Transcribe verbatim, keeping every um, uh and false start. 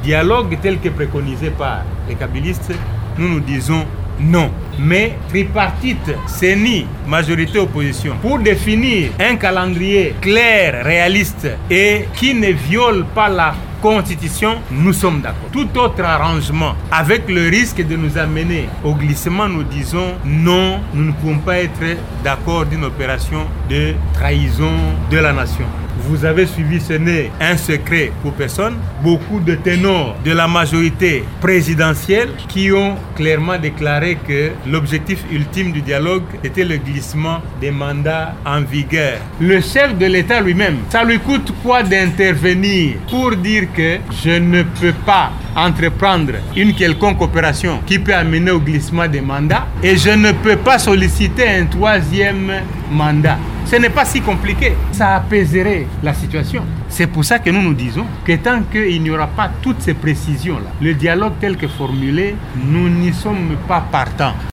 dialogue tel que préconisé par les kabylistes, nous nous disons non. Mais tripartite, C E N I, majorité opposition, pour définir un calendrier clair, réaliste et qui ne viole pas la Constitution, nous sommes d'accord. Tout autre arrangement, avec le risque de nous amener au glissement, nous disons non, nous ne pouvons pas être d'accord d'une opération de trahison de la nation. Vous avez suivi, ce n'est un secret pour personne. Beaucoup de ténors de la majorité présidentielle qui ont clairement déclaré que l'objectif ultime du dialogue était le glissement des mandats en vigueur. Le chef de l'État lui-même, ça lui coûte quoi d'intervenir pour dire que je ne peux pas entreprendre une quelconque opération qui peut amener au glissement des mandats et je ne peux pas solliciter un troisième mandat. Ce n'est pas si compliqué. Ça apaiserait la situation. C'est pour ça que nous nous disons que tant qu'il n'y aura pas toutes ces précisions-là, le dialogue tel que formulé, nous n'y sommes pas partants.